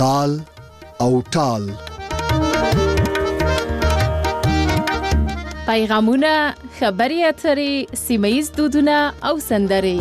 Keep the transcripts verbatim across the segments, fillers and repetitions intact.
تال او ټال. پیغامونه، خبري اترې، سیمه‌ییز دودونه او سندرې.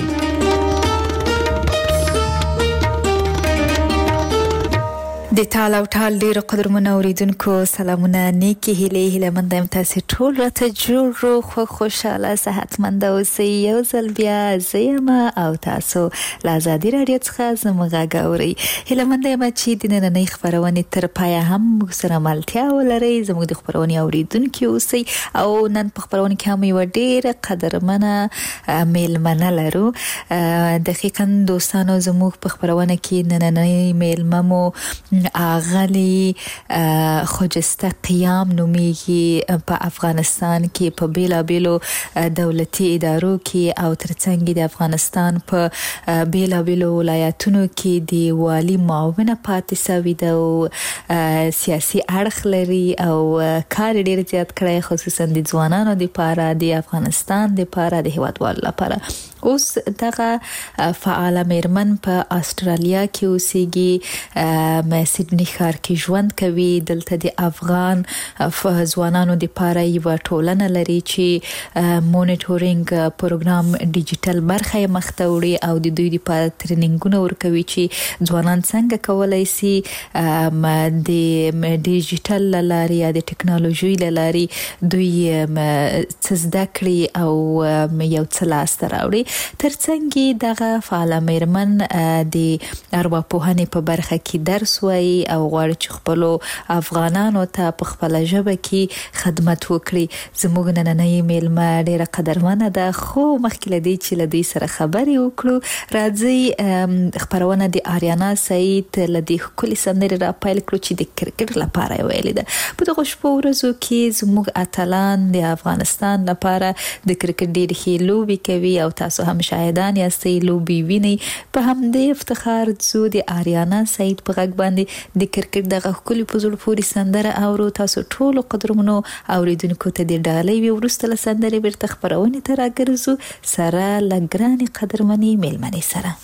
د ټال او ټال ډیرو قدرمنو اوریدونکو سلامونه، نیکی هیلې هیله مند یم تاسو ټول راته جوړ رو خو خوشاله صحتمند اوسئ. یو ځل بیا زیم او تاسو له آزادي رادیو څخه زموږ غږ اورئ. هیله مند یم چې د نننۍ خبرونې تر پایه هم موږ سره ملتیا ولرئ، زموږ د خبرونې اوریدونکي اوسئ. او نن په خبرونه کې هم یو ډیره قدرمنه میلمنه لرو. دقیقاً دوستانو زموږ په خبرونه کې نننۍ میلمه مو اغلی خجسته قیام نومیږي. په افغانستان کې په بیلا بیلو دولتي ادارو کې او ترڅنګ د افغانستان په بیلا بیلو ولایتونو کې د والی معاونه پاتې شوی ده او سیاسي اړخ لري او کار ډیر زیات کړی، خصوصا د ځوانانو لپاره، د افغانستان لپاره، د هیوادوالو لپاره. اوس دغه فعاله میرمن په استرالیا کې اوسېږي، سیدنی ښار کې ژوند کوي. دلته د افغان ځوانانو لپاره یو ټولنه لري چې مونیټورینګ پروګرام ډیجیټل برخه یې مخته وړي او د دوی لپاره ټریننګونه ورکوي چې ځوانان څنګه کولای شي د ډیجیټل لارې یا د ټکنالوژي لارې دوی څه زده کړي او یو څه لاسته راوړي. ترڅنګ دغه فعاله میرمن د ارواپوهنې په برخه کې درس وایي او غواړي چې خپل افغانانو ته په خپل ژبه کې خدمت وکړي. زموږ نننۍ میلمه ډیره قدرمنه ده، خو مخکې له دې چې له دې سره خبرې وکړو راځي خبرونه د آریانا سعید له دې ښکلې سندرې را پیل کړو چې د کرکټ لپاره یې ویلې ده. په دغو شپو ورځو کې زموږ اتلان د افغانستان لپاره د کرکټ ډېرې ښې لوبې کوي او تاسو هم شاهدان یاستئ لوبې وینئ. په همدې افتخار ځو د آریانا سعید په غږ باندې د کرکټ دغه ښکلې په زړه پورې سندره اورو. تاسو ټولو قدرمنو اوریدونکو ته د ډالۍ وي. وروسته له سندرې بیرته خبرونې ته راګرځو سره له ګرانې قدرمنې میلمنې سره.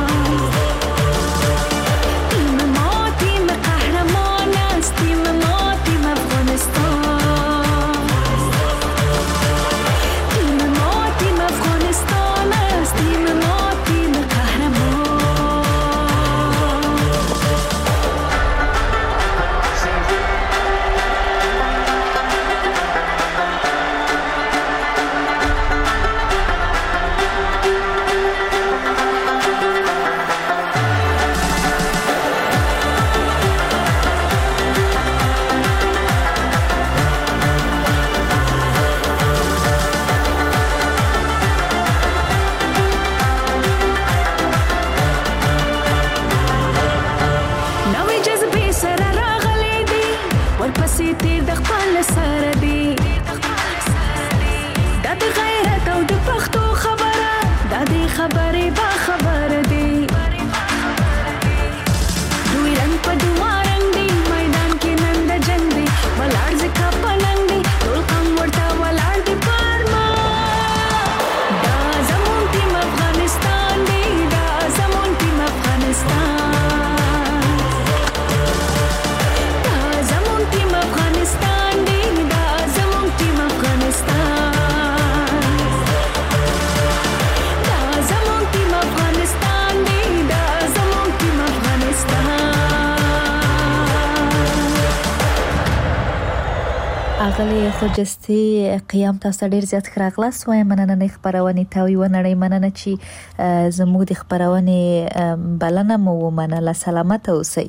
Team ښاغلي خوجستي قیام تاسو ډیر زیات راغلاست وای مننه نه خبرونه تاوی ونړی مننه چې زموږ د خبرونه بلنه مو مننه سلامت اوسئ.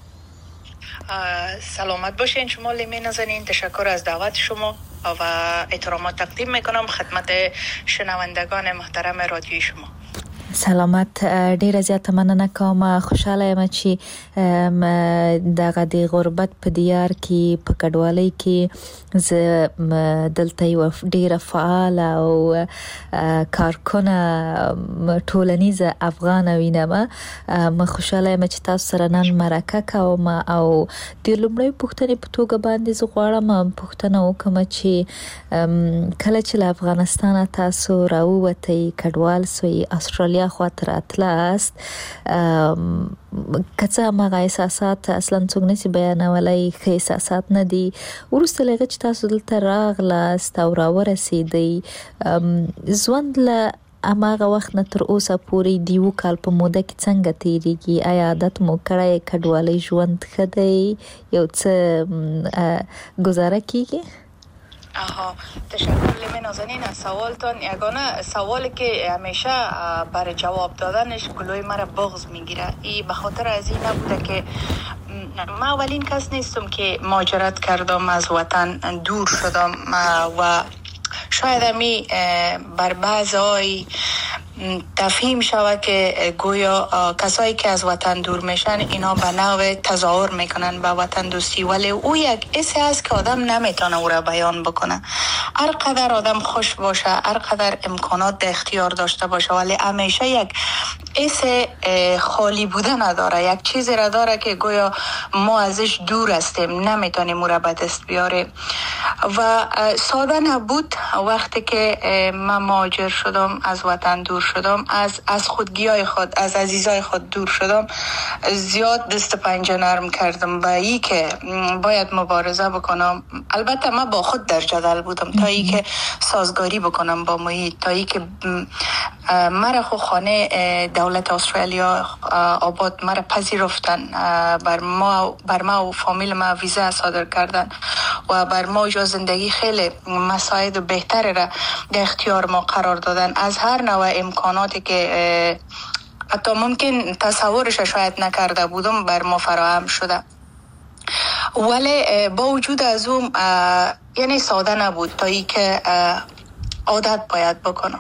سلامت باشین شما لیمه نازنین. تشکر از دعوت شما و احترامات تقدیم میکنم خدمت شنوندگان محترم رادیوی شما. سلامت. ډیره زیاته مننه کوم. خوشاله یم چې دغه د غربت په دیار کې په کډوالۍ کې ز دلته یو ډیره فعال او کارکونه ټولنیزه افغان وینم. ما خوشاله یم چې تاسو سره نن مرکه کوم او د لومړی پوښتنې په توګه باندې زه غواړم پوښتنه وکم چې کله چې له افغانستان تاسو راووتئ کډوال سوی استرالیا خاطر اتلاست کڅه ما احساسات اصلا څنګه نسی بیانولای خې احساسات نه دي ورسته لږ چې تاسو دلته راغلاست او راورسېدئ ژوند له اماغه وخت نه تر اوسه پورې دیو کال په موده کې څنګه تیریږي؟ آیا عادت مو کړی کډوالۍ ژوند ښه دی یو څه گزاره کیږي؟ آها تشکر لیمه نازنین از سوالتان. یگانه سوالی که همیشه برای جواب دادنش گلوی مرا بغض میگیره ای به خاطر از این نبوده که من اولین کس نیستم که مهاجرت کردم از وطن دور شدم و شاید همی بر بعضی تفهیم شود که گویا کسایی که از وطن دور میشن اینا به نوع تظاهر میکنن به وطن دوستی ولی او یک حسی هست که آدم نمیتونه او را بیان بکنه. هر قدر آدم خوش باشه هر قدر امکانات در اختیار داشته باشه ولی همیشه یک حس خالی بودن نداره. یک چیزی را داره که گویا ما ازش دور هستیم نمیتونیم او را به دست بیاریم و ساده نبود وقتی که من مهاجر شدم از وطن دور شدم از از خودگیای خود از عزیزای خود دور شدم زیاد دست پنجه نرم کردم با ای که باید مبارزه بکنم. البته من با خود در جدل بودم تا ای که سازگاری بکنم با محیط تا ای که مرا خو خانه دولت استرالیا آباد مرا پذیرفتن بر ما بر ما و فامیل ما ویزا صادر کردن و بر ما جا زندگی خیلی مساعد و بهتر را در اختیار ما قرار دادن. از هر نوع امکاناتی که حتی ممکن تصورش شاید نکرده بودم بر ما فراهم شده ولی با وجود از اون یعنی ساده نبود تا ای که عادت باید بکنم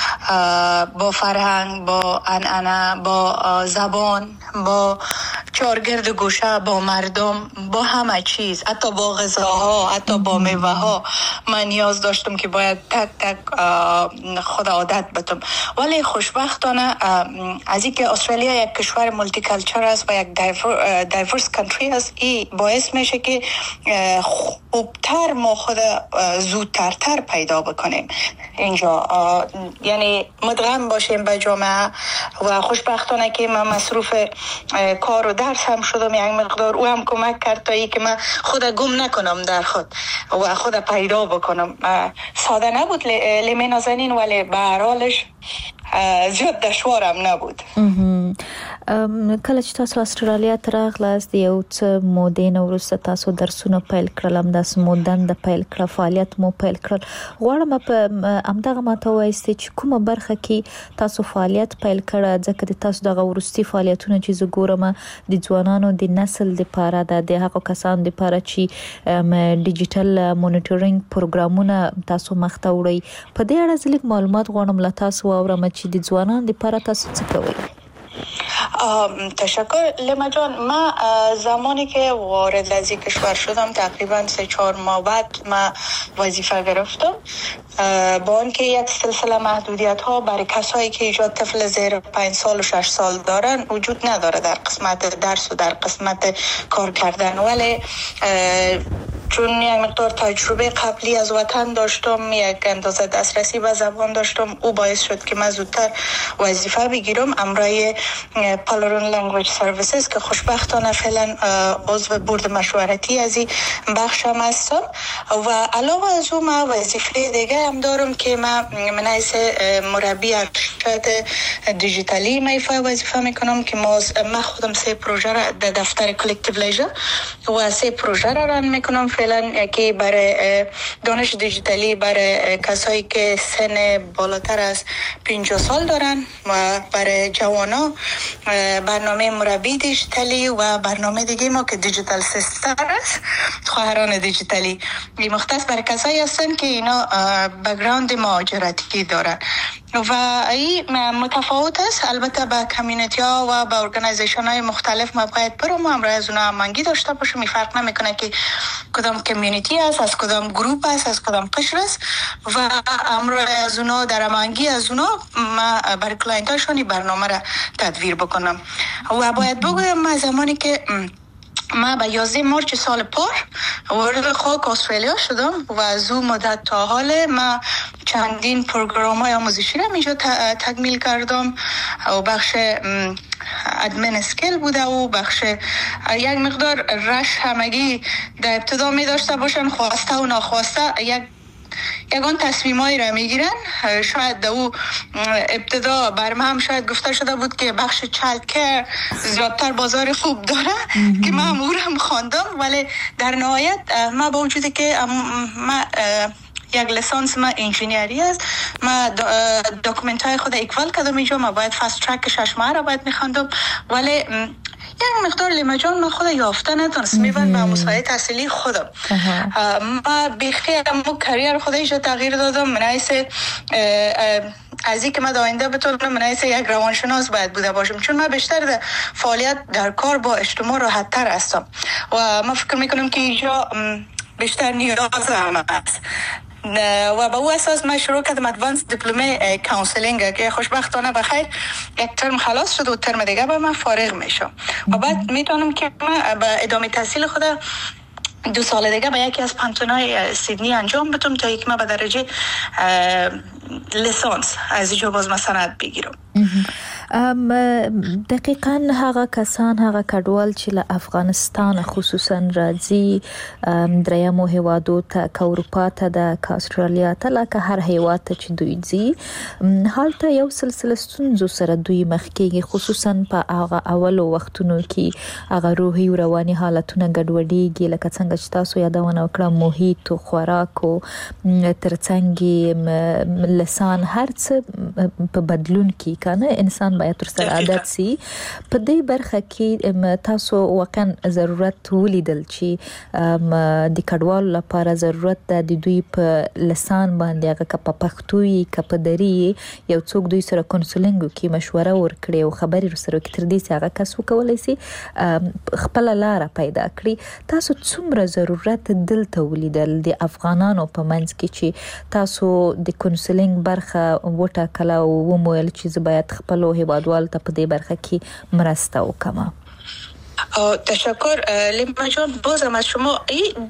با فرهنگ با عنعنه با زبان با چارگرد گوشه با مردم با همه چیز حتی با غذاها حتی با میوه ها من نیاز داشتم که باید تک تک خود عادت بتم ولی خوشبختانه از اینکه استرالیا یک کشور مولتی کالچر است و یک دایورس کانتری است این باعث میشه که خوبتر ما خود زودترتر پیدا بکنیم اینجا یعنی مدغم باشیم به جامعه و خوشبختانه که من مصروف کار و درس هم شدم یک مقدار او هم کمک کرد تا ای که من خود گم نکنم در خود و خود پیدا بکنم. ساده نبود لیمه نازنین ولی به هر حالش زیاد دشوارم نبود. کله چې تاسو استرالیا ته راغلاست یو څه مودې نه وروسته تاسو درسونه پیل کړل همداسې مو دنده پیل کړه فعالیت مو پیل کړل غواړم په همدغه ماته وایست چې کومه برخه کې تاسو فعالیت پیل کړه ځکه د تاسو دغه وروستي فعالیتونه چې زه ګورم د ځوانانو د نسل لپاره د هغو کسانو لپاره چې ډیجیټل مونیټورینګ پروګرامونه تاسو مخته وړئ په دې اړه ځلګ معلومات غواړم له تاسو واورم چې د ځوانانو لپاره تاسو څه کوئ؟ تشکر لیما جان. من زمانی که وارد از این کشور شدم تقریبا سه چهار ماه بعد من وظیفه گرفتم با آنکه یک سلسله محدودیت ها برای کسایی که ایجاد طفل زیر پنج سال و شش سال دارن وجود نداره در قسمت درس و در قسمت کار کردن ولی چون یک مقدار تجربه قبلی از وطن داشتم یک اندازه دسترسی به زبان داشتم او باعث شد که من زودتر وظیفه بگیرم امرای پالرون لنگویج سرویسز که خوشبختانه فعلا عضو بورد مشورتی از این بخشم هستم و علاوه از اون من وظیفه دیگه هم دارم که من من حیث مربی ارشد دیجیتالی میفای وظیفه میکنم که من خودم سه پروژه را در دفتر کلکتیو لیجر و سه پروژه را ران میکنم فعلا که برای دانش دیجیتالی برای کسایی که سن بالاتر از پنجاه سال دارن و برای جوانا برنامه مربی دیجیتالی و برنامه دیگه ما که دیجیتال سیستر است، خواهران دیجیتالی. این مختص برای کسایی هستن که اینا بک‌گراند مهاجرتی دارن و این متفاوت است. البته با کمیونیتی ها و با ارگانایزیشن های مختلف ما باید برم و همراه از اونا هماهنگی داشته باشیم. می فرق نمیکنه که کدام کمیونیتی است، از کدام گروپ است، از کدام قشر است و همراه از اونا در هماهنگی از اونا ما برای کلاینت هاشون برنامه را تدویر بکنم. و باید بگویم ما زمانی که ما به یازده مارچ سال پار وارد خاک استرالیا شدم و از اون مدت تا حال ما چندین پروگرام های آموزشی را اینجا تکمیل کردم و بخش ادمن اسکیل بوده و بخش یک مقدار رش همگی در ابتدا می داشته باشن، خواسته و ناخواسته یک یگان تصمیمایی را میگیرن. شاید در او ابتدا برم هم شاید گفته شده بود که بخش چایلد کیر زیادتر بازار خوب داره که من هم او را هم خواندم، ولی در نهایت ما با وجودی که ما یک لیسانس ما انجینیری است، ما داکومنت های خود اکوال کردم اینجا، ما باید فست ترک شش ماه را باید میخواندم، ولی یک مقدار لیمجان من خود یافته ندانست میبند به مسابقه تحصیلی خودم. ما بیخی امو کریر خود ایجا تغییر دادم. من حیث از این که من آینده بتونم من حیث یک روانشناس باید بوده باشم، چون من بیشتر در فعالیت در کار با اجتماع راحت تر هستم و من فکر میکنم که اینجا بیشتر نیاز هم است و با او اساس من شروع کردم ادوانس دیپلمه کانسلینگ که خوشبختانه بخیر یک ترم خلاص شد و ترم دیگه با من فارغ میشم و بعد میتونم که من به ادامه تحصیل خود دو سال دیگه به یکی از پانتونای سیدنی انجام بدم تا یک ما به درجه لیسانس از اینجا باز ما سند بگیرم. دقیقاً هغه کسان هغه کډوال چې له افغانستان خصوصا راځي دریمو هیوادو ته که اروپا ته ده که استرالیا ته لکه هر هیواد ته چې دوی ځي هلته یو سلسله ستونزو سره دوی مخ کېږي، خصوصا په هغه اولو وختونو کې هغه روحي او رواني حالتونه ګډوډېږي لکه څنګه چې تاسو یادونه وکړه محیط او خوراک او ترڅنګ لسان هر څه په بدلون کې کنه انسان باید تر سره عادت سي. په دې برخه کې تاسو واقعا ضرورت ولیدل چې د کډوالو لپاره ضرورت ده د دوی په لسان باندې هغه که په پښتو وي که په دري یو څوک دوی سره کونسلینګ وکړي، مشوره ورکړي او خبرې سره وکړي تر دې چې هغه کس وکولی سي خپله لاره پیدا کړي. تاسو څومره ضرورت دلته ولیدل د افغانانو په منځ کې چې تاسو د کونسلینګ برخه وټاکله او ومویل چې زه باید خپلو هیوادوالو ته په دې برخه کې مرسته وکړم؟ تشکر لیما جان. بازم از شما این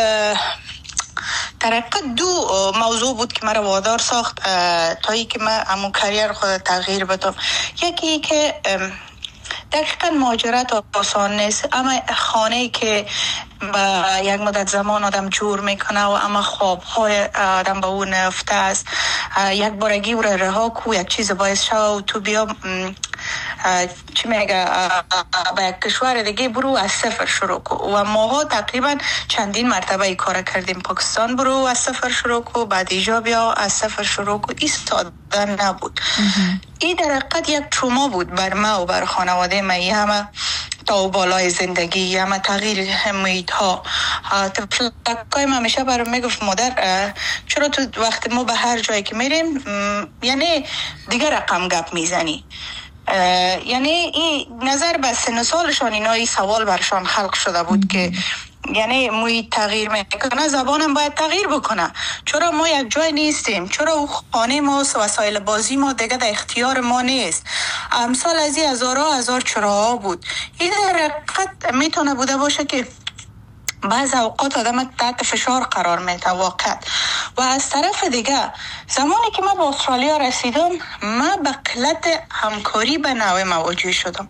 در حقیقت دو موضوع بود که مرا وادار ساخت تا ای که من همون کریر خود تغییر بدم. یکی که دقیقا مهاجرت آسان نیست، اما خانه‌ای که با یک مدت زمان آدم جور میکنه و اما خوابهای آدم با اون نفته است، یک بارگی او را رها کو یک چیز باعث شو و تو بیا چی میگه با یک کشور دیگه برو از صفر شروع کو. و ماها تقریبا چندین مرتبه ای کار کردیم. پاکستان برو از صفر شروع کو، بعد ایجا بیا از صفر شروع کو. این ساده نبود. این در حقیقت یک تروما بود بر ما و بر خانواده ما. این همه تا و بالای زندگی، همه تغییر محیط ها. تفلکای ما همیشه برام میگفت مادر چرا تو وقت ما به هر جایی که میریم یعنی دیگه رقم گپ میزنی. یعنی این نظر به سن و سالشان اینا این سوال برشان خلق شده بود که یعنی محیط تغییر میکنه، زبانم باید تغییر بکنه. چرا ما یک جای نیستیم؟ چرا او خانه ما و وسایل بازی ما دیگه در اختیار ما نیست؟ امثال از این هزارها هزار چراها بود. این در حقیقت میتونه بوده باشه که بعض اوقات آدم تحت فشار قرار میده واقعا. و از طرف دیگه زمانی که من به استرالیا رسیدم من به قلت همکاری به نوع مواجه شدم.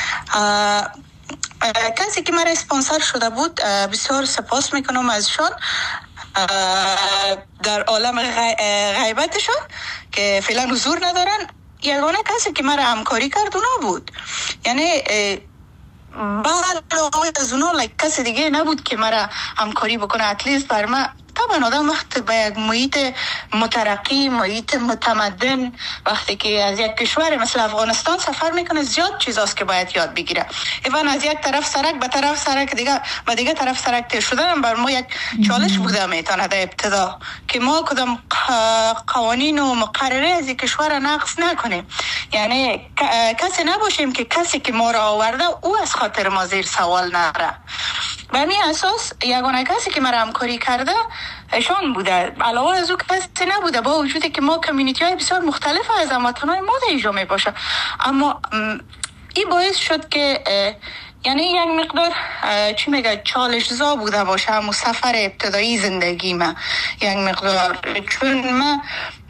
کسی که مرا اسپانسر شده بود بسیار سپاس میکنم ازشان در عالم غیبتشان که فعلا حضور ندارن. یگانه کسی که مرا همکاری کرد اونا بود. یعنی بعد از اونا لایک کسی دیگه نبود که مرا همکاری بکنه. اتلیست بر من طبعا آدم وقتی به یک محیط مترقی، محیط متمدن، وقتی که از یک کشور مثل افغانستان سفر میکنه زیاد چیزاست که باید یاد بگیره. ایوان از یک طرف سرک به طرف سرک دیگه و دیگه طرف سرک تیر شدن بر ما یک چالش بوده میتونه در ابتدا که ما کدام قوانین و مقرره از یک کشور نقض نکنیم. یعنی کسی نباشیم که کسی که ما را آورده او از خاطر ما زیر سوال نره. به همین اساس یگانه کسی که مرا همکاری کرده ایشان بوده. علاوه از او کسی نبوده، با وجودی که ما کمیونیتی های بسیار مختلف از هموطنان ما در اینجا می باشه. اما این باعث شد که یعنی یک مقدار چی میگه چالش زا بوده باشه همون سفر ابتدایی زندگی من یک مقدار، چون من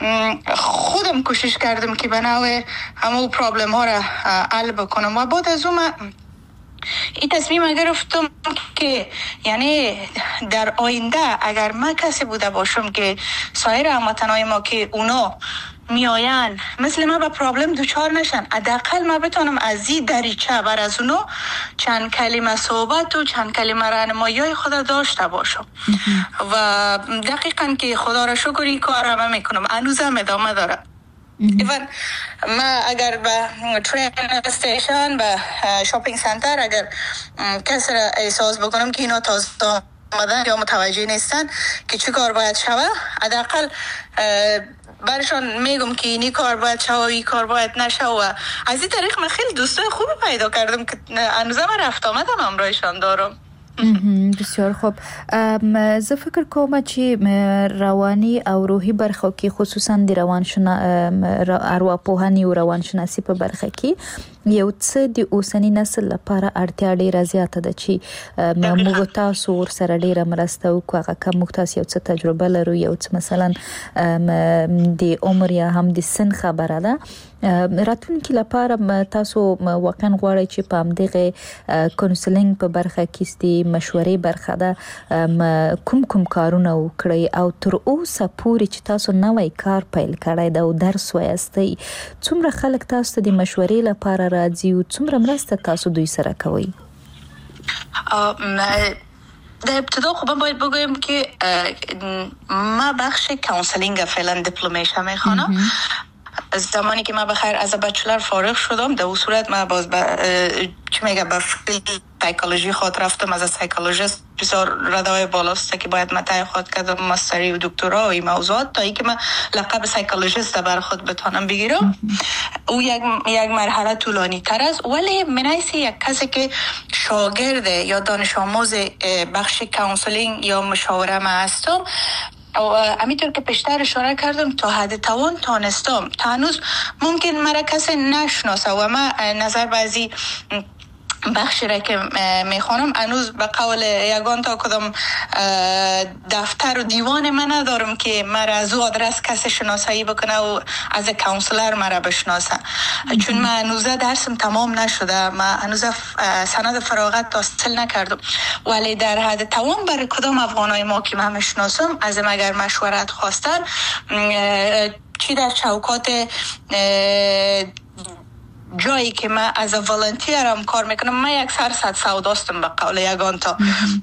خودم کوشش کردم که به نوع همون پرابلم ها را حل بکنم و بعد از اون من این تصمیم گرفتم که یعنی در آینده اگر من کسی بوده باشم که سایر هموطنای ما که اونا میآین مثل ما با پرابلم دوچار نشن، حداقل ما بتونم از این دریچه بر از اونا چند کلمه صحبت و چند کلمه راهنمایی خود داشته باشم. و دقیقاً که خدا را شکر این کار همه میکنم، هنوزم ادامه داره. ایوان ما اگر به ترین استیشن به شاپینگ سنتر اگر کسی را احساس بکنم که اینا تازه آمدن یا متوجه نیستن که چی کار باید شوه، حداقل برشان میگم که اینی کار باید شوه و این کار باید نشوه. و از این طریق من خیلی دوستای خوبی پیدا کردم که هنوزم رفت آمدم همراهشان دارم. بسیار خوب. زه فکر کوم چې رواني او روحي برخه کې خصوصا د روانشنا ارواپوهنې او روانشناسي په برخه کې یو څه د اوسنی نسل لپاره اړتیا ډیره زیاته ده چې موږ تاسو ورسره ډیره مرسته وکړو. هغه کوم تاسو یو څه تجربه لرو، یو څه مثلا د عمر یا هم د سن خبره ده، راتلونکي لپاره تاسو واقعا غواړئ چې په همدغه کونسلینګ په برخه کې ستې مشورې برخه ده کوم کوم کارونه وکړئ او تر اوسه پورې چې تاسو نوی کار پیل کړی دا او درس وایستئ، څومره خلک تاسو ته د مشورې لپاره راځي او څومره مرسته تاسو دوی سره کوئ؟ در ابتدا خب من باید بگویم که ما بخش کانسلینگ فعلا دیپلمش میخوانم. زمانی که من بخیر از بچلر فارغ شدم در اون صورت من باز با چی میگه با سایکولوژی خود رفتم از سایکولوژیست بسیار ردای بالاست که باید من تای خود کردم ماستری و دکترا و این موضوعات تا ای که من لقب سایکولوژیست بر خود بتانم بگیرم. او یک یک مرحله طولانی تر است، ولی منایسی یک کسی که شاگرد یا دانش آموز بخش کانسلینگ یا مشاوره ما هستم او همینطور که پیشتر اشاره کردم تا حد توان تانستم تا هنوز ممکن مرا کسی نشناسه و من نظر بعضی بخشی را که میخوانم هنوز به قول یگان تا کدام دفتر و دیوان من ندارم که مرا از او آدرس کسی شناسایی بکنه و از کانسلر مرا بشناسه، چون من هنوز درسم تمام نشده، من هنوز سند فراغت حاصل نکردم. ولی در حد توان برای کدام افغانای ما که من میشناسم از اگر مشورت خواستن چی در چوکات جایی که من از والنتیرم کار میکنم، من یک سرصد سوداستم به قول یگان تا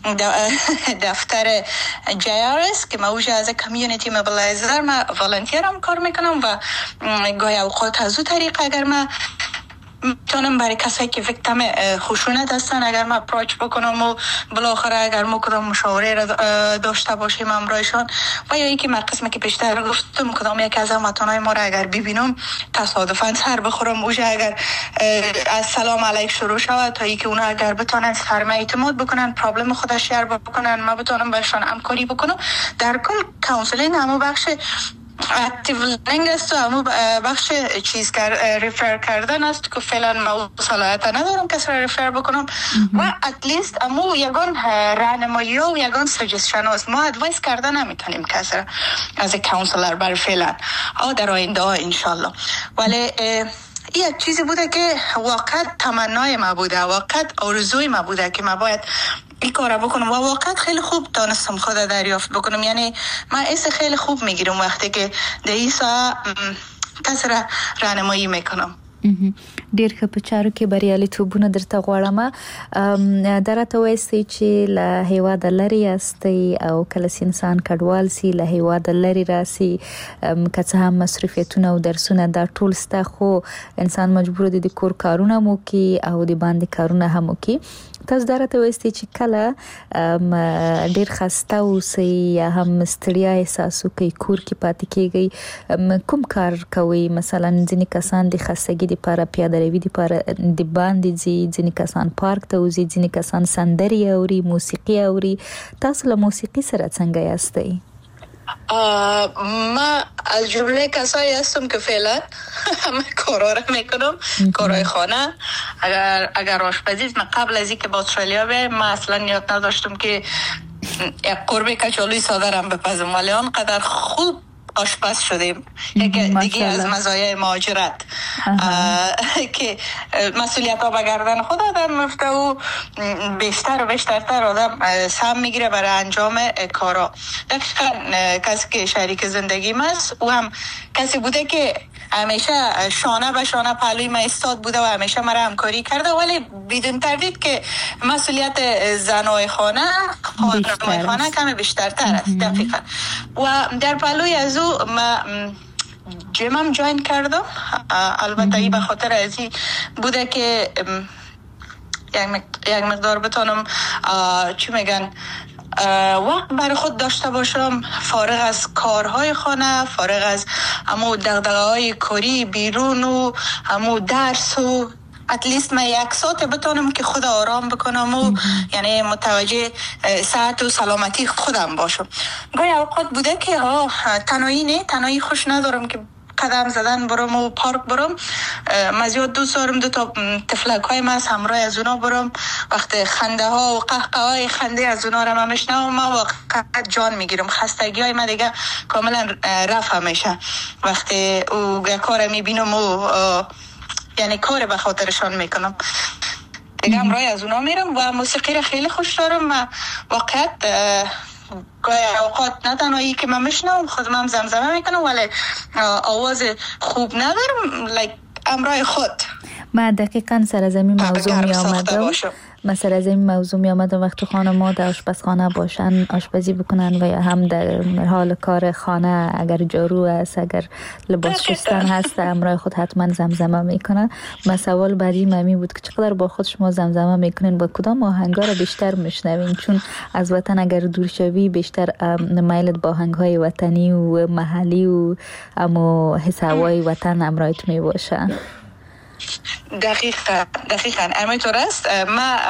دفتر جی آر اس که من اوجه از کمیونیتی موبیلایزر من والنتیرم کار میکنم و گاهی اوقات از او طریق اگر من میتونم برای کسایی که ویکتیم خشونت هستن اگر من اپروچ بکنم و بالاخره اگر ما کدام مشاوره را داشته باشیم همراهشان و یا اینکه من قسمی که پیشتر گفتم کدام یک از هموطنای ما را اگر ببینم تصادفاً سر بخورم اوجه اگر از سلام علیک شروع شود تا اینکه اونا اگر بتونن سرمه اعتماد بکنن پرابلم خودش شیر بکنن ما بتونم برشان همکاری بکنم. در کل کانسلینگ همو بخش اکتیو لرنینگ است و همو بخش چیز کر ریفر کردن است که فعلا ما صلاحیت ندارم کسی را ریفر بکنم و اتلیست همو یگان راهنمایی و یگان سجستشن است، ما ادوایس کردن نمیتونیم کسی را از کانسلر بر فعلا او در آینده ها انشالله. ولی یک چیزی بوده که واقعا تمنای ما بوده، واقعا آرزوی ما بوده که ما باید این کار بکنم و واقعا خیلی خوب دانستم خود دریافت بکنم. یعنی من ایسا خیلی خوب میگیرم وقتی که در این ساعت کسی را راهنمایی میکنم. ډیر ښه په چارو کې بریالیتوبونه درته غواړم. درته وایي چې له هیواد لري استي او کله انسان کډوال سي له هیواد لري راسي که څه هم مصرفیتونه او درسونه دا ټول ستا خو انسان مجبور دي د کور کارونه مو کوي او د باندې کارونه هم کوي. تاسو درته وایي چې کله ډیر خسته اوسئ یا هم ستړیا احساس کوي کور کې پاتې کیږي کوم کار کوي؟ مثلا ځینې کسان د خستګي لپاره پیاده روي لپاره د باندې ځي، ځینې کسان پارک ته وځي، ځینې کسان سندري اوري، موسیقي اوري. تاسو له موسیقي سره څنګه یاستئ؟ ما از جمله کسایی هستم که فعلا همه کارا رو میکنم، کارهای خانه. اگر اگر آشپزی من قبل از اینکه با استرالیا بیایم ما اصلا نیت نداشتم که یک قربه کچالوی ساده رو بپزم، ولی آنقدر خوب آشپز شدیم. یک دیگه از مزایای مهاجرت که مسئولیت ها به گردن خود آدم میفته و بیشتر و بیشترتر آدم سهم میگیره برای انجام کارا. دقیقا کسی که شریک زندگیم است او هم کسی بوده که همیشه شانه به شانه پهلوی من ایستاد بوده و همیشه مرا همکاری کرده، ولی بدون تردید که مسئولیت زنای خانه خانمای خانه کمی بیشترتر است. دقیقا. و در پهلوی از او ما جیمم جوین کردم. البته ای به خاطر ازی بوده که یک مقدار بتونم چی میگن وقت برای خود داشته باشم، فارغ از کارهای خانه، فارغ از همو دغدغه‌های کاری بیرون و همو درس و اتلیست من یک ساعت بتونم که خود آرام بکنم و یعنی متوجه صحت و سلامتی خودم باشم. گاهی اوقات بوده که ها تنهایی نه، تنهایی خوش ندارم که قدم زدن برم و پارک برم. من زیاد دوست دارم دو تا تفلک های من همراه از اونا برم. وقت خنده ها و قهقه های خنده از اونا رو من میشنم، من واقعا جان میگیرم. خستگی های من دیگه کاملا رفع میشه وقتی او کار میبینم و یعنی کار به خاطرشان میکنم دیگه همراه از اونا میرم. و موسیقی رو خیلی خوش دارم. من واقعا گاهی اوقات نه تنهایی که من میشنم خودم هم زمزمه میکنم، ولی آواز خوب ندارم لایک همراه خود. من دقیقاً سر از این موضوع می آمدم من سر از این موضوع می آمدم وقتی خانم‌ها در آشپزخانه باشن، آشپزی بکنن و یا هم در حال کار خانه اگر جارو است، اگر لباس شستن هست، همراه خود حتما زمزمه میکنن. من سوال بعدی ممی بود که چقدر با خود شما زمزمه میکنین، با کدام آهنگا رو بیشتر میشنوین؟ چون از وطن اگر دور شوی بیشتر میلت با آهنگ‌های وطنی و محلی و اما حس هوای وطن همراهت میباشه. دقیقا دقیقا همینطور است. من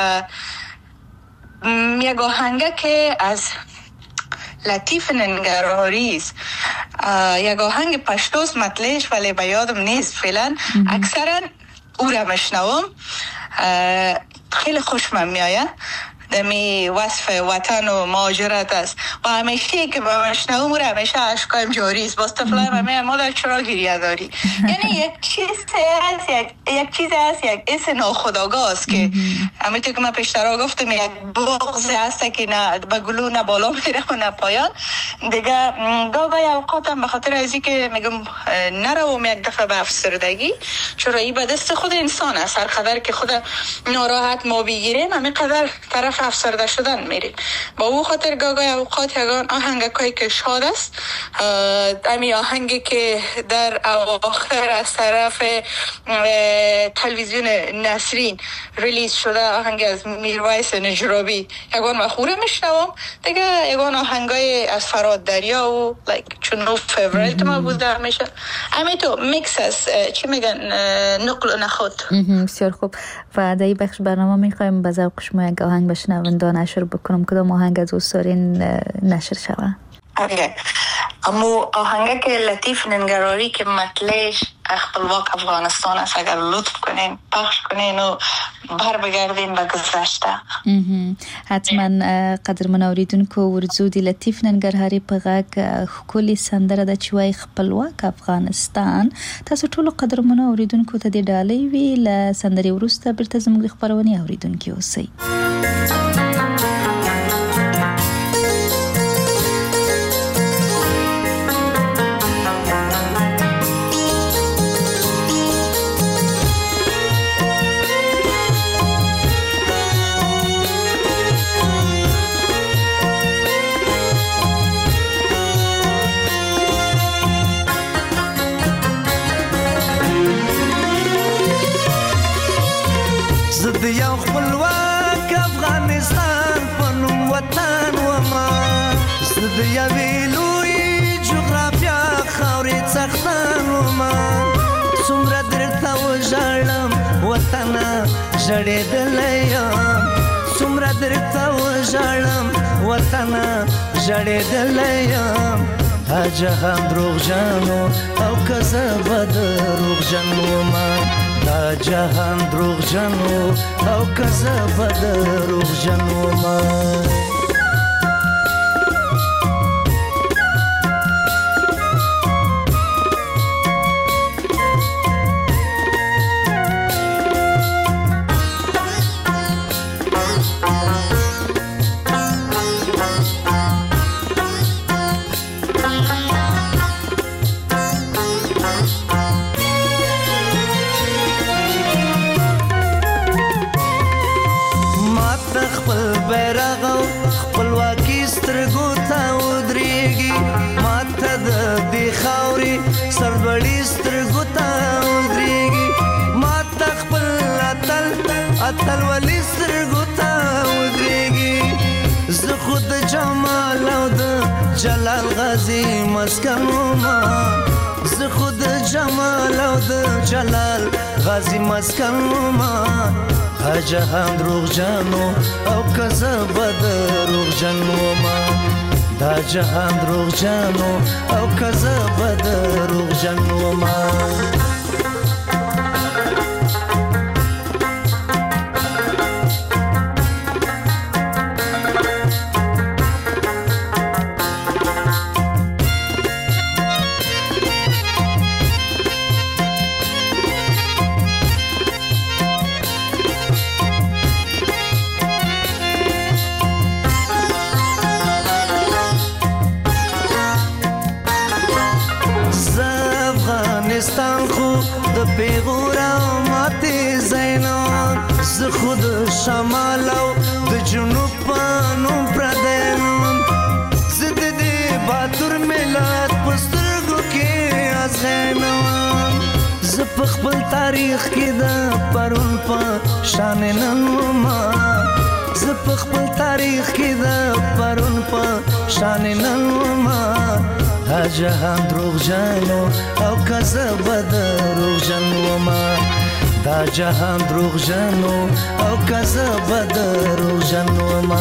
یک آهنگه که از لطیف ننگرهاری است، یک آهنگ پشتوست مطلعش ولی به یادم نیست فعلا. اکثرا او را میشنوم، خیلی خوشم میآید. دمی وصف وطن و مهاجرت است و همیشه که با مشنوم رو همیشه اشکایم جاری است. باز طفلای من مادر چرا گریه داری؟ یعنی یک چیز هست، یک یک چیز هست، یک حس ناخودآگاه است که همینطور که من پیشتر گفتم یک بغض هست که نه به گلو نه بالا میره و نه پایان. دیگه گاهی اوقاتم به خاطر ازی که میگم نروم یک دفعه به افسردگی، چرا این به دست خود انسان است. هر قدر که خود ناراحت ما بگیریم همین قدر طرف افسرده شدن میریم. با او خاطر گاگای اوقات یگان آهنگایی که شاد است، امی آهنگی که در اواخر از طرف تلویزیون نسرین ریلیز شده، آهنگ از میرویس نجرابی، یگان مخوره میشنوم. دیگه یگان آهنگای از فراد دریا و لایک چون نو فیوریت ما بوده همیشه. امی تو میکس است، چی میگن، نقل و نخود. بسیار خوب. و در این بخش برنامه میخوایم به ذوق شما یک آهنگ بشنوندا نشر بکنم. کدام آهنگ از دوست دارین نشر شود؟ اوکی. اما آهنگ که لطیف ننگرهاری که مطلعش خپلواک افغانستان است، اگر لطف کنین پخش کنین و بر بگردین به گذشته. حتما. قدرمن اوریدونکو ورزو دی لطیف ننگرهاری په غږ ښکلې سندره ده چې وایي خپلواک افغانستان. تاسو ټولو قدرمن اوریدونکو ته د ډالۍ وی له سندرې وروسته بیرته زموږ د خپرونې اوریدونکي اوسئ. خپلواک افغانستان په نوم وطن وما زه د یوې لویې جغرافیا خاورې څښتن وما څومره درته وژاړم وطنه ژړېدلی یم څومره درته وژاړم وطنه ژړېدلی یم دا جهان دروغجن او که زه به دروغجن ومه دا جهان دروغجن او که زه به دروغجن ومه سربړی سترګو ته ودرېږي ما ته خپل اتل اتل ولي سترګو ته ودرېږي زه خو د جمال او د جلال غازي مسکن ومه زه خو د جمال او د جلال غازي مسکن ومه دا جهان دروغجن او که زه به دروغجن ومه دا جهان دروغجن او که زه به دروغجن ومه افغانستان خو د پیغور او ماتې زینان زه خو د شمال او د جنوب په نوم پردی نوم زه د دې باتور ملت په سترګو کې ازغینم زه په خپل تاریخ کې د پرون په شان نن ومه زه په خپل تاریخ کې د پرون په شان نن ومه دا جهان دروغجن او که زه به دروغجن ومه دا جهان دروغجن او که زه به دروغجن ومه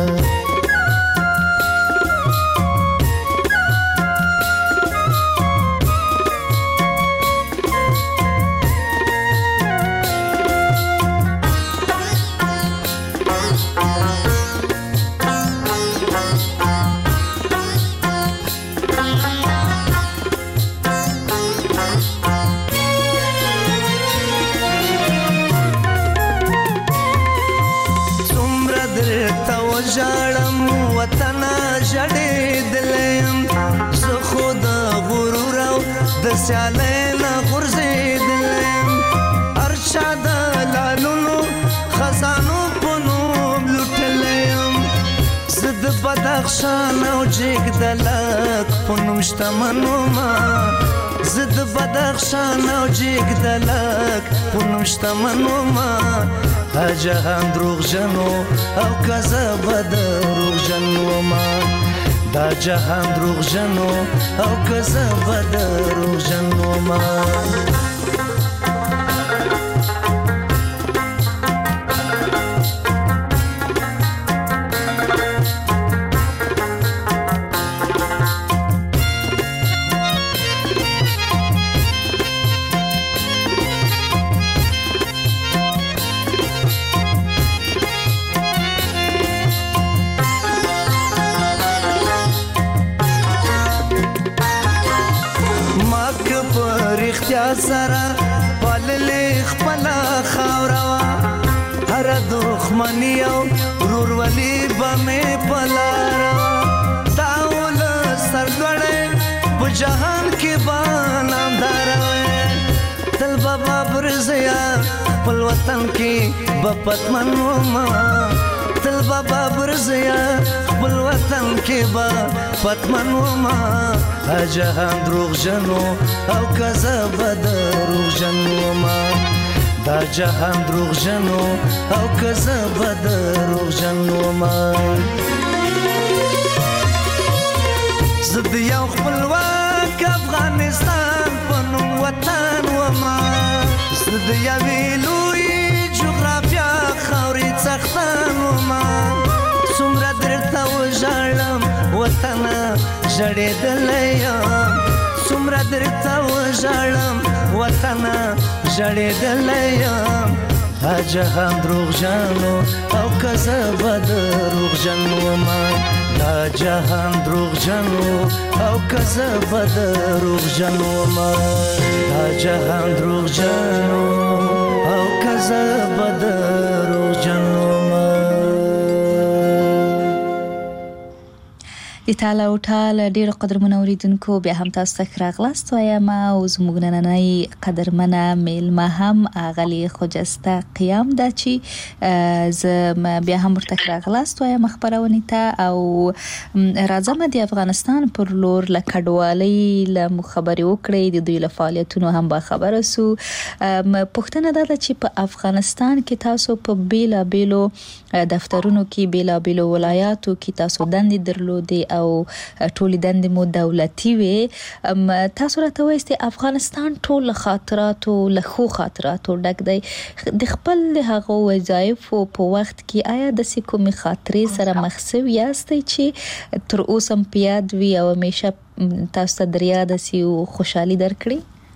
ژړم وطنه ژړېدلی یم زه خو د غرور او د سیالۍ نه غورځېدلی یم هر چا د لالونو خزانو په نوم لوټلی یم زه د بدخشان او جګدلک په نوم شتمن ومه زه د بدخشان او جګدلک په نوم شتمن ومه دا جهان دروغجن او که زه به دروغجن ومه دا جهان دروغجن او که زه به دروغجن ومه سره پاللې خپله خاوره وه هره دښمني او ورورولي به مې په لاره وه دا ولس سرلوړی په جهان کې به نامداره وی تل به بابر زیا خپل وطن کې به پتمن ومه تل به بابر زیا خپل وطن کې به پتمن ومه دا جهان دروغجن او که زه به دروغجن ومه دا جهان دروغ جنو او کذب دروغ جنو ما زد یو خپلواک افغانستان پنوم وطن و ما زد یوی لوی جغرافیا خاوری څښتن و ما څومره درته وژاړم وطنه ژړېدلی یم څومره درته وژاړم وطنه ژړېدلی یم دا جهان دروغجنو او کذب دروغجن وما دا جهان دروغجنو او کذب دروغجن وما دا جهان دروغجنو او کذب دروغجن وما د تعالی او تعالی ډیر قدرمن اوریدونکو بیا هم تاسو ته راغلاست وایم او زموږ نننۍ قدرمنه میلمه هم اغلی خجسته قیام ده چې ز بیا هم ورته راغلاست وایم خبرونه ته او راځم د افغانستان پر لور ل کډوالۍ ل مخبري وکړې د دوی له فعالیتونو هم با خبره سو پښتنه ده چې په افغانستان کې تاسو په بیلا بیلو دفترونو کې بیلا بیلو ولایاتو کې تاسو دندې درلودي او ټول دندې مو دولتي وي تاسو راته وایي افغانستان ټول خاطراتو له خو خاطراتو ډک دی د خپل هغه وظایف په وخت کې آیا د کومې خاطرې سره مخسو یاستئ چې تر اوسه په یاد وي او همیشه تاسو ته در یاد سي او خوشحالي درکړي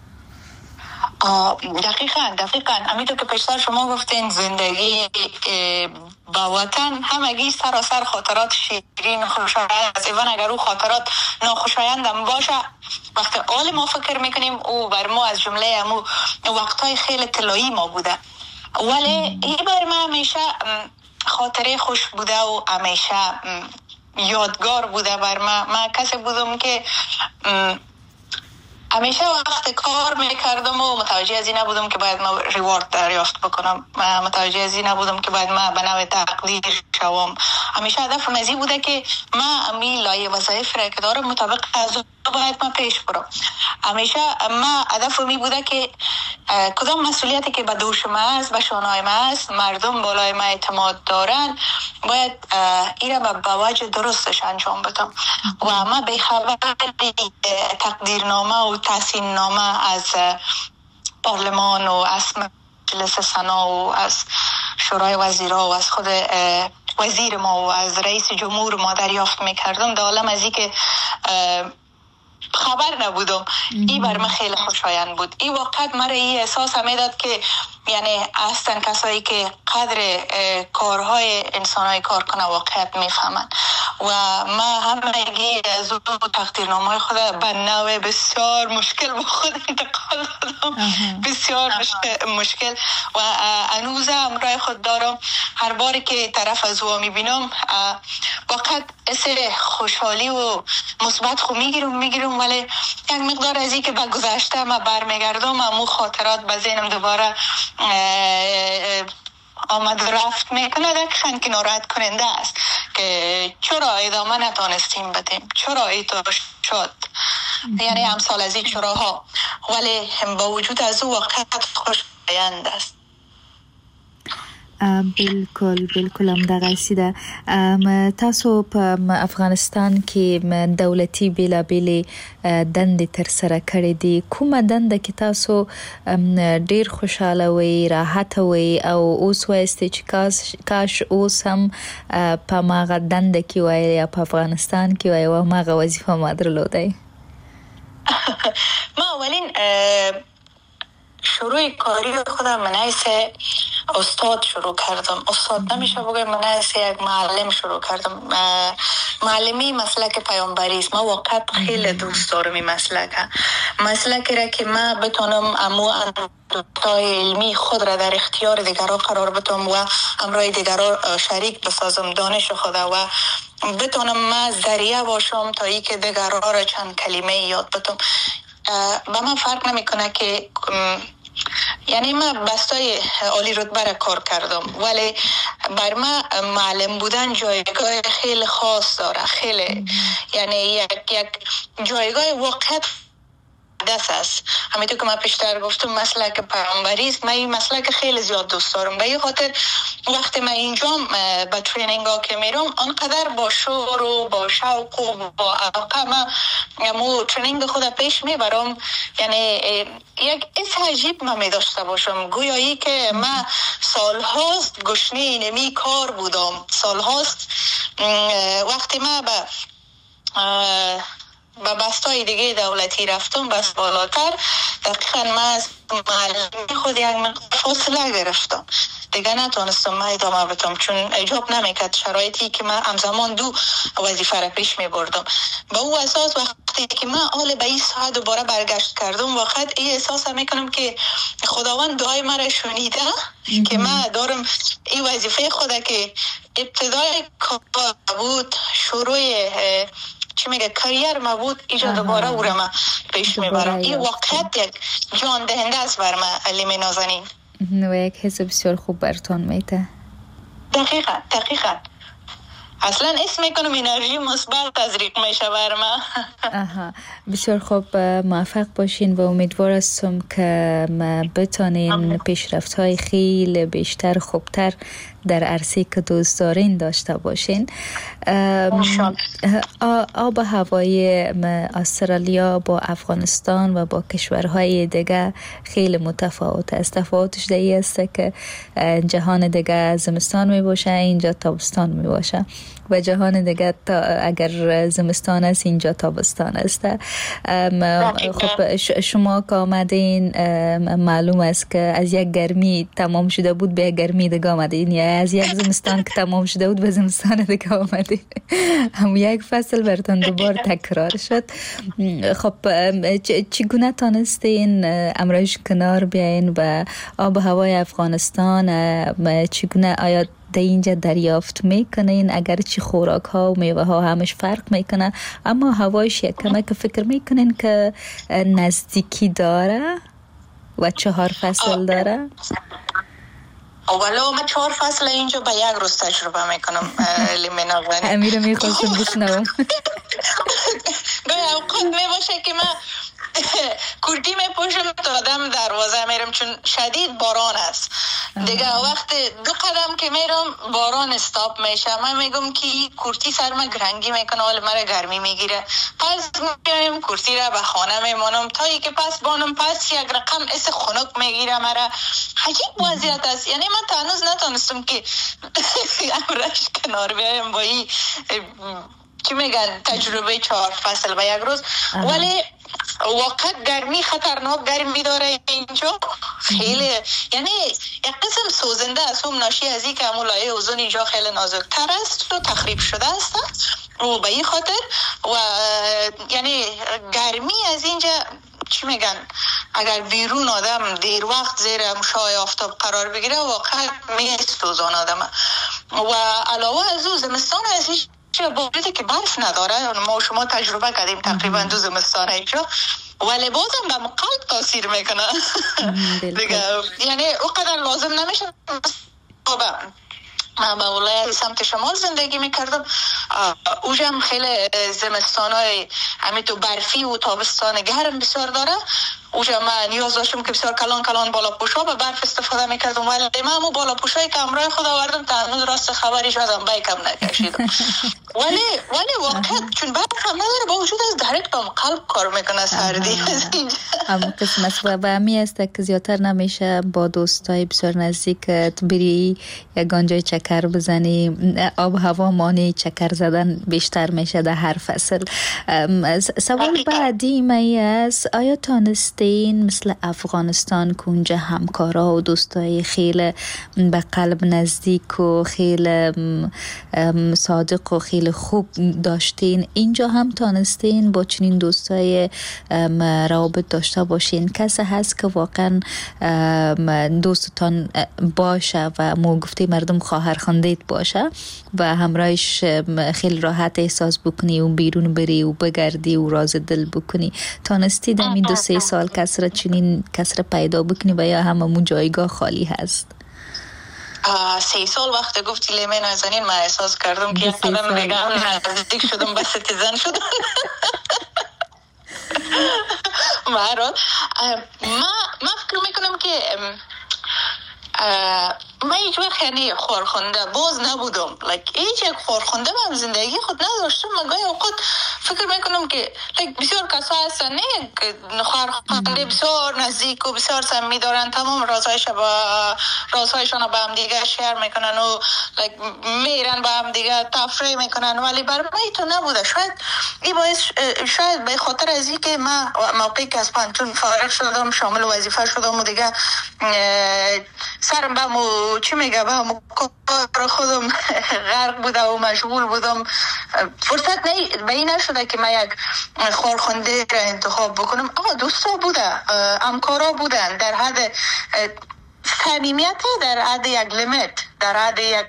دقیقاً دقیقاً همینطور که پیشتر شما گفتین زندگی با وطن همگی سراسر خاطرات شیرین خوشایند است ایوان اگر او خاطرات ناخوشایند هم باشه وقتی آل ما فکر میکنیم او بر ما از جمله امو وقتای خیلی طلایی ما بوده ولی این بر ما همیشه خاطره خوش بوده و همیشه یادگار بوده بر ما من کسی بودم که همیشه وقت کار میکردم و متوجه از این نبودم که باید ما ریوارد دریافت بکنم متوجه از این نبودم که باید ما به نوع تقدیر شوم همیشه هدفم از این بوده که ما امی لایه وظایف را که دارم مطابق از باید ما پیش برم همیشه ما هدفم این بوده که کدام مسئولیتی که به دوش ما است به شانهای ما است مردم بالای ما اعتماد دارن باید این را به وجه درستش انجام بدم و ما به خبر تقدیرنامه و تحسین نامه از پارلمان و از مجلس سنا و از شورای وزیرا و از خود وزیر ما و از رئیس جمهور ما دریافت میکردم در عالم از این که خبر نبودم این بر من خیلی خوشایند بود این وقت مرا این احساس میداد که یعنی اصلا کسایی که قدر کارهای انسانهای کار کنه واقعیت میفهمن و ما همگی از اون تقدیرنامه‌های خود به نوع بسیار مشکل با خود انتقال دادم بسیار مشکل و هنوز همراه خود دارم هر باری که طرف از او میبینم واقعا احساس خوشحالی و مثبت خو میگیرم میگیرم ولی یک مقدار از این که به گذشته ما برمیگردم امو خاطرات به ذهنم دوباره آمد رفت میکنه دقیقاً که ناراحت کننده است که چرا ادامه نتانستیم بدیم چرا ایتا شد یعنی امثال از این چراها ولی با وجود از او واقعیت خوشایند است بالکل بالکل هم دغه سیده تاسو په افغانستان کې دولتي بیلا بیلې دندې تر سره کړې دي کومه دنده کې تاسو ډیر خوشاله وي راحت وي او اوس وایسته چې کاش کاش اوس هم په ماغه دنده کې وای یا په افغانستان کې وای او ماغه وظیفه ما درلودای ما اولین شروع کاری خودم من حیث استاد شروع کردم استاد نمیشه بگم من حیث یک معلم شروع کردم معلمی مسلک پیامبری است ما واقعا خیلی دوست دارم این مسلک مسلکی را که ما بتونم امو اندوتای علمی خود را در اختیار دیگران قرار بدم و امرای دیگران شریک بسازم دانش خود و بتونم ما ذریعه باشم تا ای که دیگران را چند کلمه یاد بدم با من فرق نمیکنه که یعنی من بستای عالی رتبه را کار کردم ولی بر من معلم بودن جایگاه خیلی خاص داره خیلی یعنی یک یک جایگاه واقعیت مقدس است. همینطور که من پیشتر گفتم مسلک پیامبری است. من این مسلک خیلی زیاد دوست دارم. به این خاطر وقتی من اینجا به ترینینگ ها که میرم آنقدر با شور و با شوق و با علاقه من مو ترینینگ خود پیش میبرم. یعنی یک حس عجیب من می داشته باشم، گویایی که من سالهاست گشنه اینمی کار بودم. سالهاست وقتی من به به بستای دیگه دولتی رفتم، بس بالاتر، دقیقا من از معلمی خود یک فاصله گرفتم دیگه، نتونستم من ادامه بدم چون اجاب نمیکرد شرایطی که من همزمان دو وظیفه را پیش می بردم. به او اساس وقتی که من حال به این ساعت دوباره برگشت کردم، وقت این احساس میکنم که خداوند دعای مرا شنیده که من دارم این وظیفه خود که ابتدای کار بود، شروع چی میگه کریر ما بود، ایجا دوباره او را من پیش میبرم. این واقعیت یک جان دهنده است بر من علیم نازنین و یک حس بسیار خوب برتون میته. دقیقا دقیقا اصلا اسم میکنم انرژی مثبت تزریق میشه بر من. آها بسیار خوب، موفق باشین و امیدوار هستم که بتانین پیشرفت های خیلی بیشتر خوبتر در عرصه که دوست دارین داشته باشین. آب هوای استرالیا با افغانستان و با کشورهای دیگه خیلی متفاوت است. تفاوتش در این است که جهان دیگه زمستان می باشه، اینجا تابستان می باشه و جهان دیگه تا اگر زمستان است اینجا تابستان است. خب شما که آمدین معلوم است که از یک گرمی تمام شده بود به یک گرمی دیگه آمدین، یا از یک زمستان که تمام شده بود به زمستان دیگه آمدین. هم یک فصل براتون دوبار تکرار شد. خب چگونه تانستین امروز کنار بیاین و آب هوای افغانستان چگونه آیا در اینجا دریافت میکنین؟ اگر چی خوراک ها و میوه ها همش فرق میکنه، اما هوایش یک کمه که فکر میکنین که نزدیکی داره و چهار فصل داره؟ اولا من چهار فصل اینجا به یک روز تجربه میکنم. لیمنا غنی امیره میخواستم بشنوم. گاهی اوقات میباشه که من کورتی میپوشم تا آدم دروازه میرم چون شدید باران است دیگه. وقت دو قدم که میرم باران استاپ میشه، من میگم که کورتی سرم گرنگی میکنه ولی مرا گرمی میگیره، پس میگم کورتی را به خانه میمانم تا ای که پس بانم پس یک رقم اس خنک میگیره مرا. عجیب وضعیت است. یعنی من تا هنوز نتونستم که امرش کنار بیایم با این چی میگن تجربه چهار فصل به یک روز. ولی واقعا گرمی خطرناک گرمی داره اینجا خیلی، یعنی یک قسم سوزنده است. هم ناشی از این که همون لایه اوزون اینجا خیلی نازکتر است و تخریب شده است و به این خاطر و یعنی گرمی از اینجا چی میگن اگر بیرون آدم دیر وقت زیر مشعاع آفتاب قرار بگیره واقعا میسوزان آدم. و علاوه از او زمستان از هیچ باوجود که برف نداره، ما شما تجربه کردیم تقریبا دو زمستان اینجا، ولی بازم به قلب تاثیر میکنه دیگه. یعنی اونقدر لازم نمیشه. من به ولایت سمت شمال زندگی میکردم، اونجا هم خیلی زمستان های همینطور برفی و تابستان گرم بسیار داره. اونجا من نیاز داشتم که بسیار کلان کلان بالا پوشا به برف استفاده میکردم، ولی من همون بالا پوشایی که همراه خود آوردم تا هنوز راست خبریش ازم بیکم نکشیدم. ولی ولی واقعا چون برف هم نداره با وجود از دایرکت به قلب کار میکنه سردی از اینجا. اما قسم است و همی است که زیادتر نمیشه با دوستای بسیار نزدیکت بری یگان جای چکر بزنی. آب هوا مانع چکر زدن بیشتر میشه در هر فصل. سوال بعدی می است آیا تانستین مثل افغانستان که اونجا همکارا و دوستای خیلی به قلب نزدیک و خیلی صادق و خیلی خوب داشتین، اینجا هم تانستین با چنین دوستای روابط داشته باشین؟ کسی هست که واقعا دوستتان باشه و مو گفتی مردم خواهر خواندیت باشه و همراهش خیلی راحت احساس بکنی و بیرون بری و بگردی و راز دل بکنی؟ تانستی در این دو سه سال کسر چنین کسر پیدا بکنی و یا هممون جایگاه خالی هست؟ سه سال وقت گفتی لیمه نازنین من احساس کردم که قدم بگم نزدیک شدم به ستیزن شدم. برحال ما ما فکر میکنم که من هیچ وقت یعنی خورخونده باز نبودم. like هیچ یک خورخونده من زندگی خود نداشتم. من گاهی اوقات فکر میکنم که like بسیار کسا هستن نه خورخونده بسیار نزدیک و بسیار صمیمی دارن، تمام رازهایش با رازهایشان با هم دیگه شیر میکنن و like میرن با هم دیگه تفریح میکنن، ولی برای من تو نبوده. شاید این باعث شاید به خاطر از این که من موقعی که از پانتون فارغ شدم شامل وظیفه شدم و دیگه سرم به مو چی میگه به مو کار خودم غرق بوده و مشغول بودم، فرصت به این نشده که من یک خورخنده را انتخاب بکنم. آقا دوستا بوده، همکارا بودن در حد صمیمیت، در حد یک لیمیت، در حد یک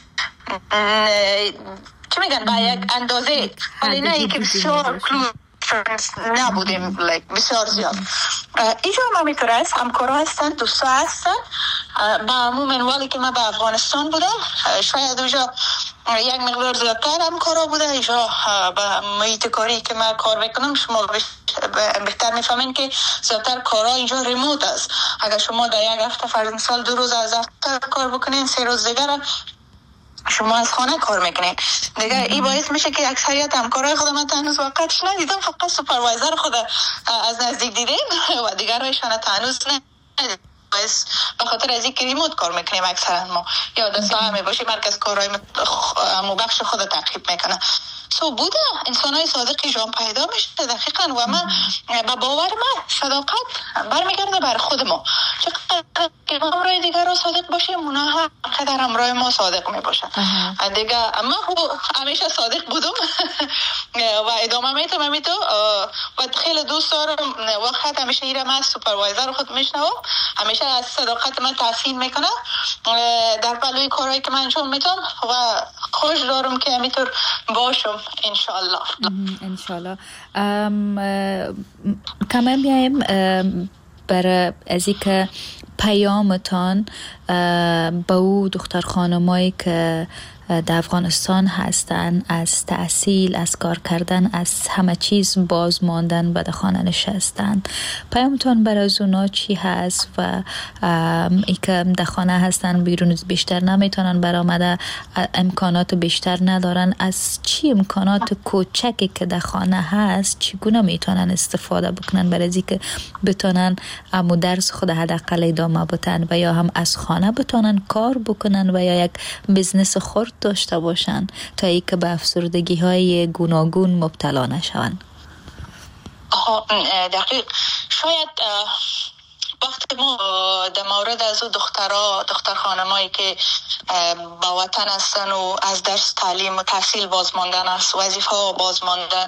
چی میگن با یک اندازه، ولی نه ای که بسیار کلوز نبودیم like بسیار زیاد. اینجا ما میتونه است همکارا هستن، دوستا هستن. با عموم والی که من به افغانستان بودم شاید اونجا یک مقدار زیادتر همکارا بوده. اینجا به محیط کاری که من کار میکنم شما بهتر میفهمین که زیادتر کارا اینجا ریموت است. اگر شما در یک هفته فرض مثال دو روز از هفته کار بکنین، سه روز دیگر شما از خانه کار میکنین دیگه. این باعث میشه که اکثریت همکارای خود من هنوز واقعش ندیدم، فقط سوپروایزر خود از نزدیک دیدیم و دیگرایشان هنوز ندیدم. باعث به خاطر از اینکه ریموت کار میکنیم اکثرا ما یا دستا همه باشی مرکز کارهای مو بخش خود تعقیب میکنه. سو بوده انسان های صادقی جان پیدا میشه دقیقا و من با باور من صداقت برمیگرده بر خود ما. چقدر که همراه دیگر را صادق باشیم اونا هم قدر همراه ما صادق میباشن دیگه. اما همیشه صادق بودم و ادامه میتونم همیتو و خیلی دوست دارم وقت همیشه ایره من سوپروایزر خود میشنوم، همیشه از صداقت من تحسین میکنه در پلوی کارهایی که من انجام میدم و خوش دارم که همیطور باشم انشالله. انشالله. کمان بیایم برای از این که پیامتان با او دختر خانمایی که در افغانستان هستن، از تحصیل، از کار کردن، از همه چیز باز ماندن و در خانه نشستن، پیامتان برای از اونا چی هست؟ و ای که در خانه هستن بیرون بیشتر نمیتونن برآمده، امکانات بیشتر ندارن، از چی امکانات کوچکی که در خانه هست چگونه میتونن استفاده بکنن برای از که بتونن امو درس خود حداقل ادامه بدن و یا هم از خانه بتونن کار بکنن و یا یک بزنس خرد داشته باشن تا ای که به افسردگی های گوناگون مبتلا نشون. دقیق. شاید وقتی ما در مورد از او دخترها دختر خانمایی که با وطن هستن و از درس تعلیم و تحصیل بازماندن است، وظیفه ها بازماندن،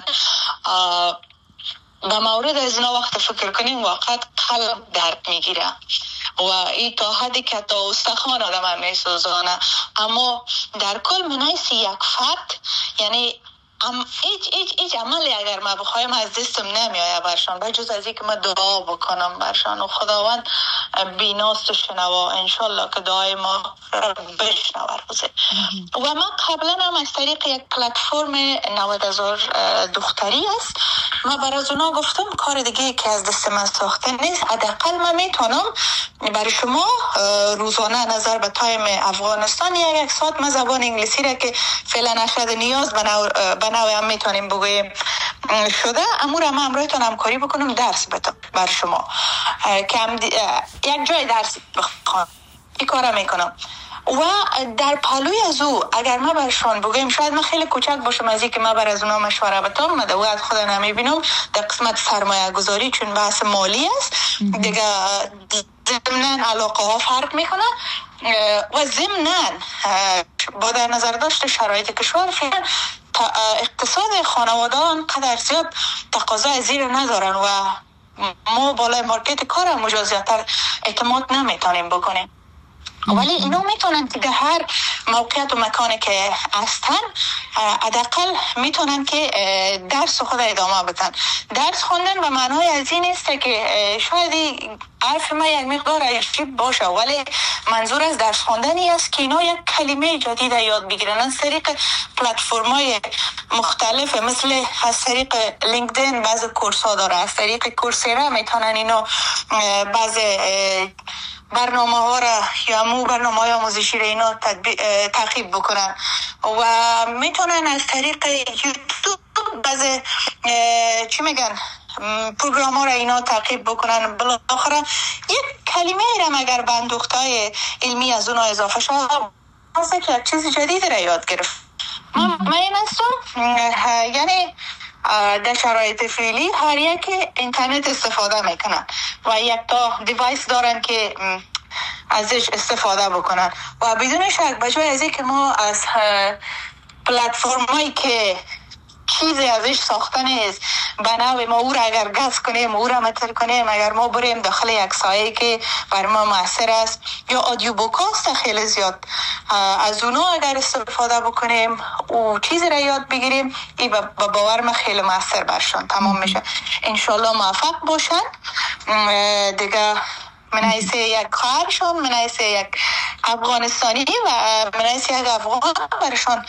به مورد از اینا وقت فکر کنیم واقعا قلب درد میگیره و این تا حدی که تا استخوان آدم هم میسوزانه. اما در کل منایسی یک فرد یعنی ام ایچ ایچ ایچ عملی اگر ما بخوایم از دستم نمیآید برشان بجز از اینکه ما دعا بکنم برشان و خداوند بیناست و شنوا انشالله که دعای ما بشنوه روزه. و من قبلا هم از طریق یک پلتفرم نود هزار دختری است ما برای اونا گفتم کار دیگه که از دست من ساخته نیست، حداقل من میتونم برای شما روزانه نظر به تایم افغانستان یا یک ساعت ما زبان انگلیسی را که فعلا نشده نیاز به نوع هم میتونیم بگویم شده امور هم همراهتان همکاری بکنم درس بدم برای شما که هم یک جای درس بخوام این کار میکنم. و در پلوی از او اگر ما برشان بگویم شاید من خیلی کوچک باشم از این که ما بر از اونا مشوره بدم، من دو از خود نمیبینم در قسمت سرمایه گذاری چون بحث مالی است دیگه ضمناً علاقه ها فرق میکنه و ضمناً با در نظر داشت شرایط کشور فعلا اقتصاد خانواده انقدر زیاد تقاضای زیر ندارن و ما بالای مارکت کار هم مجازیتر اعتماد نمیتونیم بکنیم. ولی اینا میتونن که در هر موقعیت و مکانی که هستن حداقل میتونن که درس خود ادامه بدن. درس خوندن به معنای از این است که شاید حرف ما یک مقدار عجیب باشه، ولی منظور از درس خوندنی است که اینا یک کلمه جدید یاد بگیرن از طریق پلتفرم‌های مختلف، مثل از طریق لینکدین بعض کورس ها داره، از طریق کورسیرا میتونن اینا بعض برنامه ها را یا مو برنامه های آموزشی را اینا تعقیب بکنن و میتونن از طریق یوتیوب بعض چی میگن پروگرام ها را اینا تعقیب بکنن. بالاخره یک کلمه را مگر به اندوختهای علمی از اونها اضافه شد واسه که یک چیز جدید را یاد گرفت. من این هستم یعنی در شرایط فعلی هر یک اینترنت استفاده میکنن و یک تا دیوایس دارن که ازش استفاده بکنن و بدون شک بجای از اینکه ما از پلتفرمایی که چیزی ازش ساخته نیست به نوع ما او را اگر گز کنیم او را متر کنیم، اگر ما بریم داخل یک سایه که بر ما مؤثر است یا آدیو بوکاست خیلی زیاد از اونا اگر استفاده بکنیم و چیزی را یاد بگیریم، این با باور ما خیلی مؤثر برشان تمام میشه. انشالله موفق باشن دیگه. من حیث یک خواهرشان، من حیث یک افغانستانی و من حیث یک افغان برشان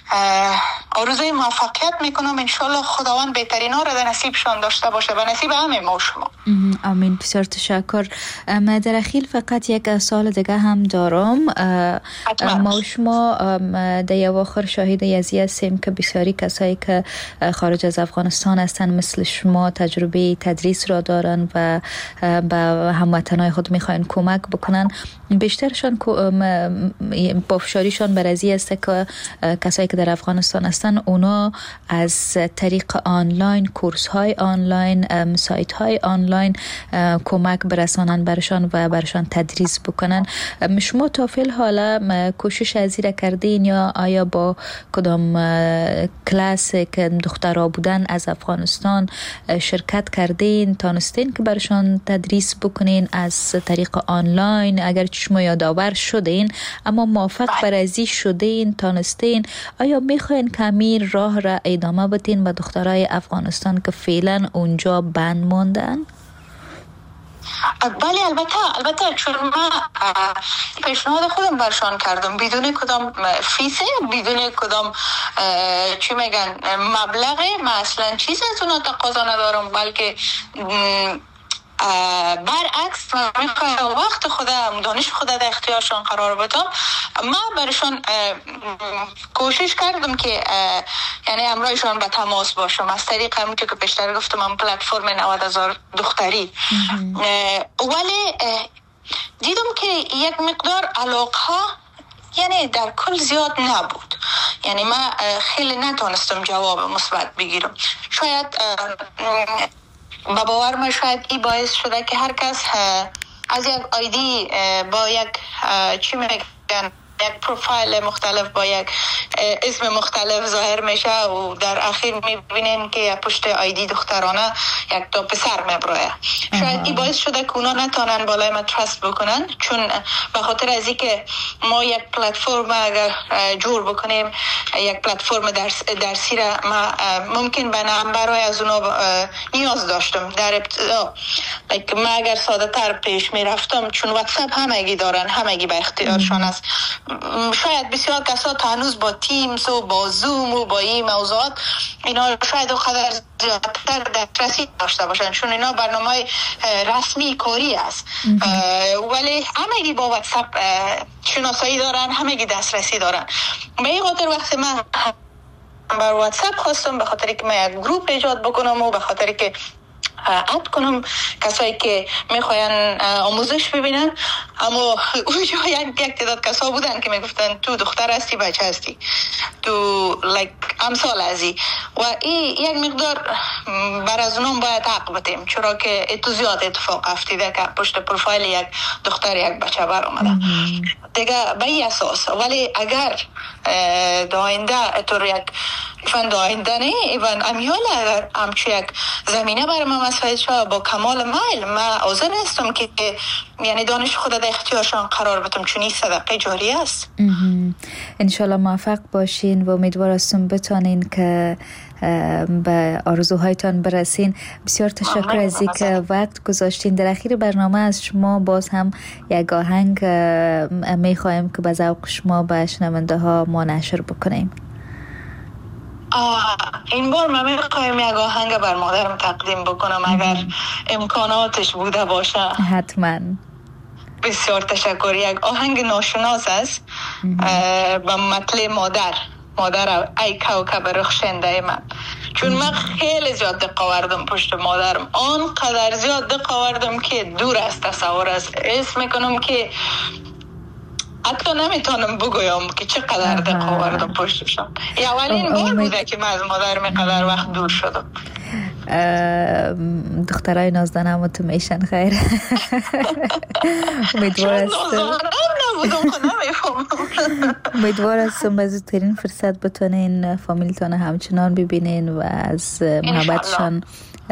آرزوی موفقیت میکنم. انشالله خداوند بهترین ها را در نصیبشان داشته باشه و نصیب همه ما شما. آمین. بسیار تشکر. در اخیر فقط یک سوال دیگه هم دارم. ما و شما در اواخر شاهد یزی هستیم که بسیاری کسایی که خارج از افغانستان هستن مثل شما تجربه تدریس را دارن و به هموطنای خود میخواین کمک بکنن. بیشترشان پافشاریشان بر ازی است که کسایی که در افغانستان هستن اونا از طریق آنلاین، کورس های آنلاین، سایت های آنلاین کمک برسانن برشان و برشان تدریس بکنن. شما تا فی الحال کوشش از این کردین یا آیا با کدام کلاس که دخترها بودن از افغانستان شرکت کردین، تانستین که برشان تدریس بکنین از طریق آنلاین؟ اگر شما یادآور شدین اما موفق بر ازی شدین، تانستین، آیا میخواین کمی راه را ادامه بدین به دخترای افغانستان که فعلا اونجا بند ماندن؟ بله البته البته چون من پیشنهاد خودم برشان کردم بدون کدام فیسه، بدون کدام چی میگن مبلغی، من اصلا چیز از اونا تقاضا ندارم، بلکه برعکس من میخوایم وقت خودم، دانش خودم در اختیارشان قرار بدم. من برشان کوشش کردم که یعنی امرایشان به تماس باشم از طریق همونطور که پیشتر گفتم من پلتفرم نود هزار دختری. ولی دیدم که یک مقدار علاقه یعنی در کل زیاد نبود، یعنی من خیلی نتونستم جواب مثبت بگیرم. شاید با باور ما شاید این باعث شده که هر کس از یک آیدی با یک چی میگن یک پروفایل مختلف با یک اسم مختلف ظاهر میشه و در اخیر میبینین که پشت آیدی دخترانه یک تا پسر میبروه. شاید این باعث شده که اونا نتونن بالای ما ترست بکنن، چون به خاطر از اینکه ما یک پلتفرم اگر جور بکنیم، یک پلتفرم درس درسی را ما ممکن به نمبرهای از اونا نیاز داشتم در ابتدا. ما اگر ساده تر پیش میرفتم، چون واتساپ همگی دارن، همگی به اختیارشان است. شاید بسیار کسا تا هنوز با تیمز و با زوم و با این موضوعات اینا شاید قدر زیادتر دسترسی داشته باشن، چون اینا برنامه رسمی کاری است. ولی همگی با واتساپ شناسایی دارن، همگی دسترسی دارن. به این خاطر وقتی من بر واتساپ خواستم به خاطر که من یک گروپ ایجاد بکنم و به خاطر که اد کنم کسایی که میخواین آموزش ببینن، اما اونجا یک یک تعداد کسا بودن که میگفتن تو دختر هستی، بچه هستی، تو لایک امثال ازی و این یک مقدار بر از اونم باید حق بدیم، چرا که اتو زیاد اتفاق افتیده که پشت پروفایل یک دختر یک بچه بر آمده دیگه به این اساس. ولی اگر داینده اتور یک ایوان داینده نه ایوان امیال اگر همچو یک زمینه برای ما مساعد شد با کمال میل، من حاضر هستم که یعنی دانش خود در اختیارشان قرار بدم، چون این صدقه جاری است. انشالله موفق باشین و امیدوار هستم بتانین که به آرزوهایتان برسین. بسیار تشکر از اینکه وقت گذاشتین. در اخیر برنامه از شما باز هم یک آهنگ میخوایم که به ذوق شما به شنونده ها ما نشر بکنیم. آه این بار من میخوایم یک آهنگ بر مادرم تقدیم بکنم اگر امکاناتش بوده باشه. حتما. بسیار تشکر. یک آهنگ ناشناس است به مطلع مادر مادر ای کوکب رخشنده من، چون من خیلی زیاد دق آوردم پشت مادرم، آنقدر زیاد دق آوردم که دور از تصور است. اسم میکنم که حتی نمیتونم بگویم که چقدر دق آوردم پشتشم. اولین بار بوده که من از مادرم اینقدر وقت دور شدم. دخترای نازدانم تو میشن خیر. امیدوار هستم امیدوار هستم به زودترین فرصت بتونین فامیلتان همچنان ببینین و از محبتشان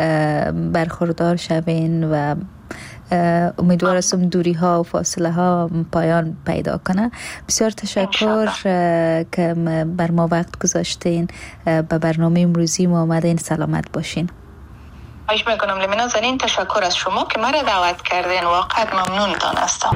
برخوردار شوین و امیدوار هستم دوری ها و فاصله ها پایان پیدا کنه. بسیار تشکر که بر ما وقت گذاشتین. به برنامه امروزی ما آمدین. سلامت باشین. خواهش میکنم لیمنا زنین. تشکر از شما که مرا دعوت کردین، واقعا ممنونتان هستم.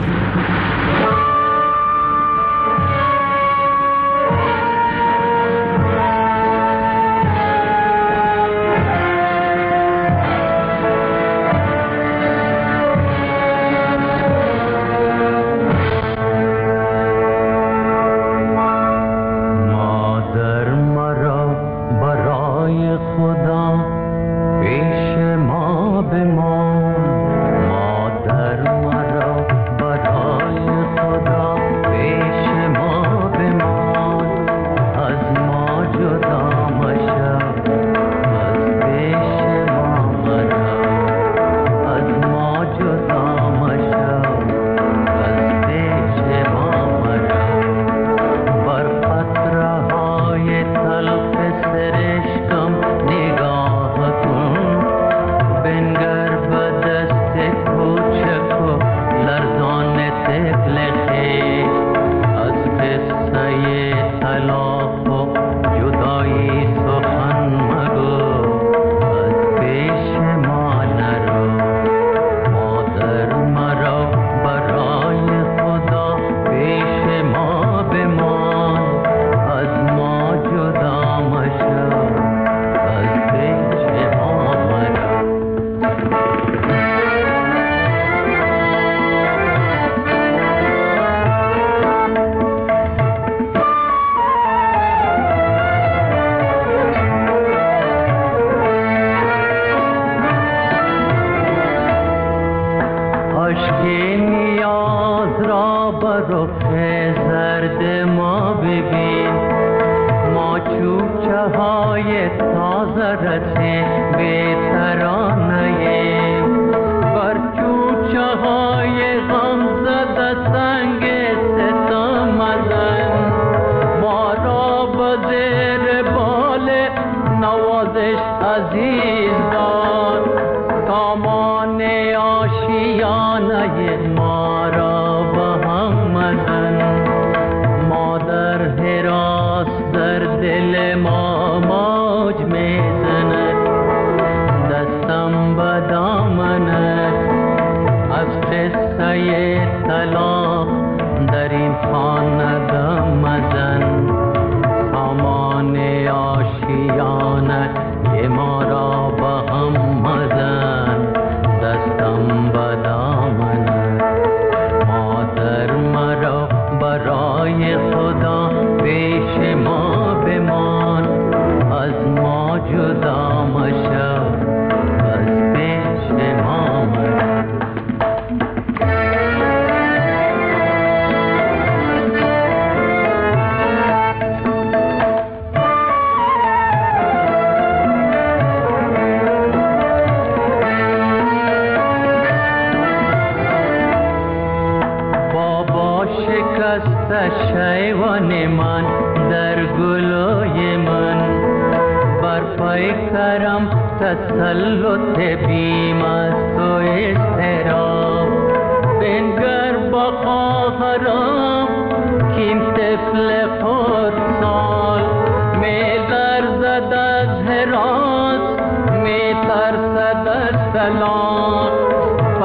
تسلط بیم است و اضطراب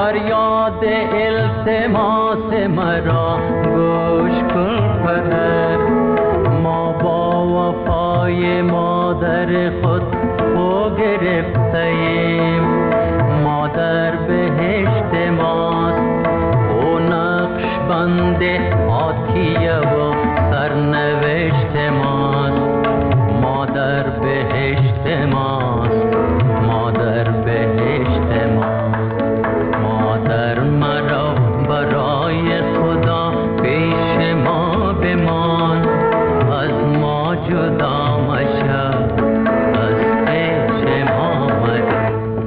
فریاد التماس مرا گوش کن پدر. ما با وفای مادر خود خو گرفتیم، مادر بهشت ماست، او نقش بند آتیه و سرنوشت ماست. مادر بهشت ماست، مادر بهشت ماست. مادر مرا برای خدا پیش ما بمان، از ما جدا مشو، از پیش ما مرو.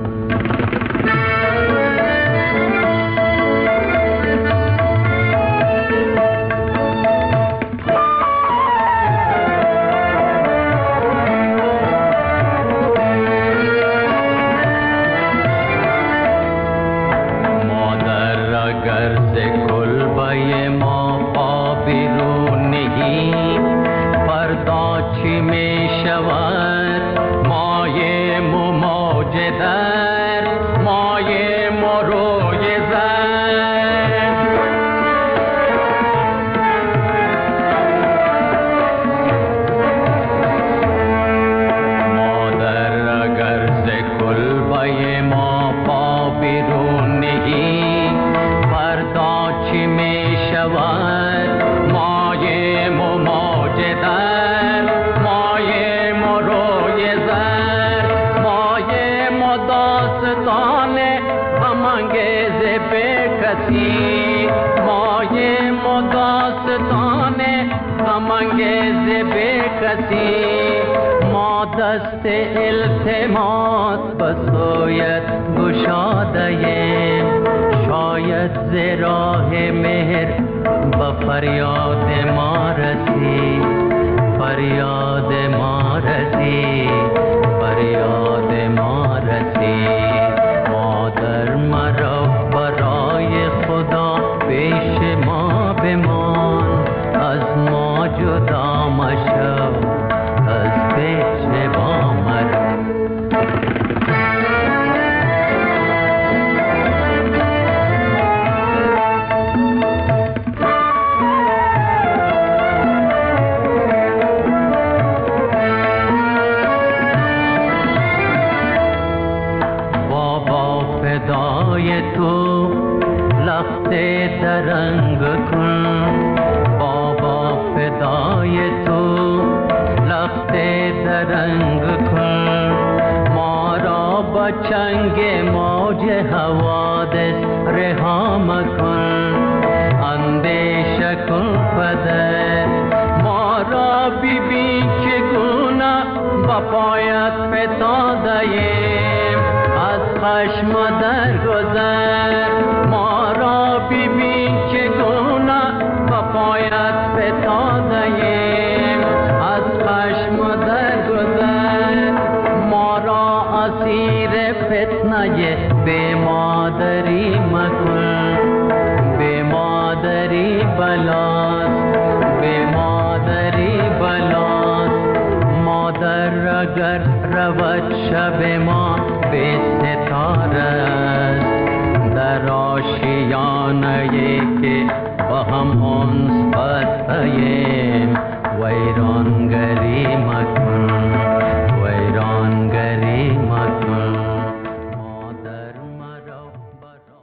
ما دست التماس بسویت گشاده‌ایم، شاید ز راه مهر به فریاد ما رسی، فریاد ما رسی، فریاد ما رسی. مادر مرا برای خدا پیش ما بمان، از ما جدا مشو، از پیش ما مرو. بابا فدای تو لخت درنگ کن، بابا فدای تو لخت درنگ کن. ما را با چنگ موج حوادث رها مکن، اندیشه کن پدر. ما را ببین چگونه با پایت فتاده‌ایم، از خشم درگذر. ما را ببین چگونه با پایت فتاده‌ایم، از خشم درگذر. ما را اسیر فتنه بی مادری مکن، بی مادری بلاست، بی مادری بلاست. مادر اگر رود شب ما به ستاره است، در آشیانه که با هم انس بسته‌ایم، ویرانگری مکن.